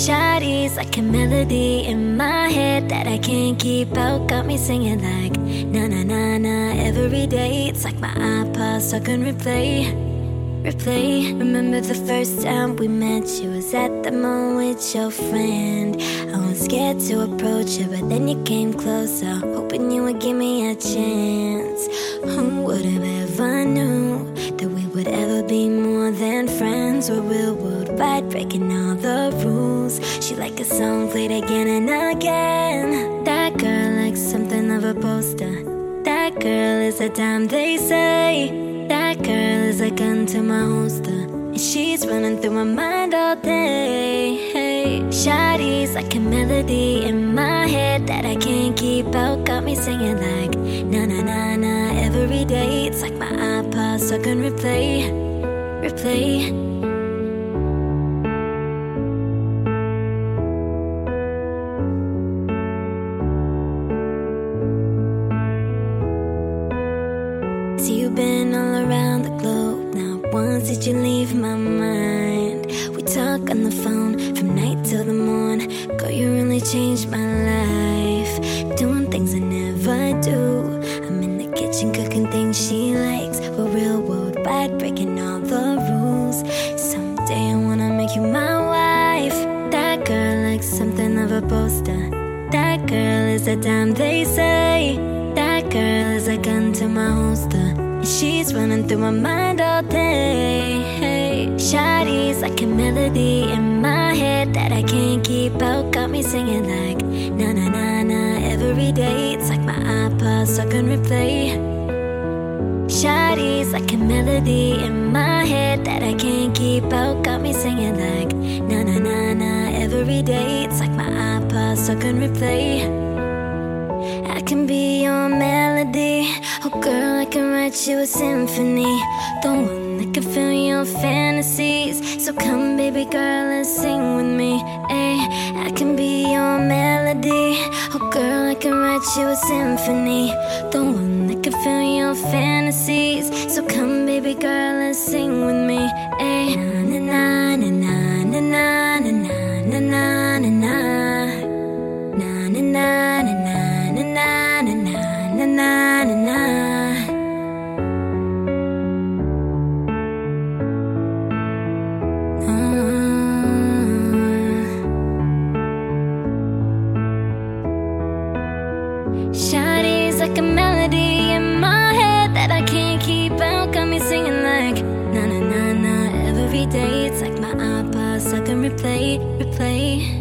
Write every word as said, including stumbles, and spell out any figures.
Shawty's like a melody in my head that I can't keep out. Got me singing like na na na na every day. It's like my iPod stuck on replay, replay. Remember the first time we met? You was at the mall with your friend. I was scared to approach you, but then you came closer, hoping you would give me a chance. Who would have ever knew that we would ever be more than friends? We're real worldwide, breaking all the rules. She like a song played again and again. That girl likes something of a poster. That girl is a dime, they say. That girl is a gun to my holster, and she's running through my mind all day. Hey, Shawty's like a melody in my head that I can't keep out. Got me singing like na na na na every day. It's like my iPod stuck on replay, replay. See, you've been all around the globe. Not once did you leave my mind. We talk on the phone from night till the morn. Girl, you really changed my life, doing things I never do. I'm in the kitchen cooking things she likes. We're real worldwide, breaking all the rules. Someday I wanna make you my wife. That girl likes something of a poster. That girl is a dime, they say. That girl is a gun to my holster, and she's running through my mind all day. Hey, Shawty's like a melody in my head that I can't keep out. Got me singing like na na na na every day. It's like my iPod stuck on replay. Shawty's like a melody in my head that I can't keep out. Got me singing like na na na na every day. It's like my iPod stuck on replay. I can be your melody. Oh girl, I can write you a symphony, the one that can fill your fantasies. So come baby girl and sing with me. Ay, I can be your melody. Oh girl, I can write you a symphony, the one that can fill your fantasies. So come baby girl and sing with me. Ay, na na na na na na na na na na na na na na na na na. Na na na na na na na. Shawty's like a melody in my head that I can't keep out. Got me singing like na na na na every day. It's like my iPod stuck on replay, replay.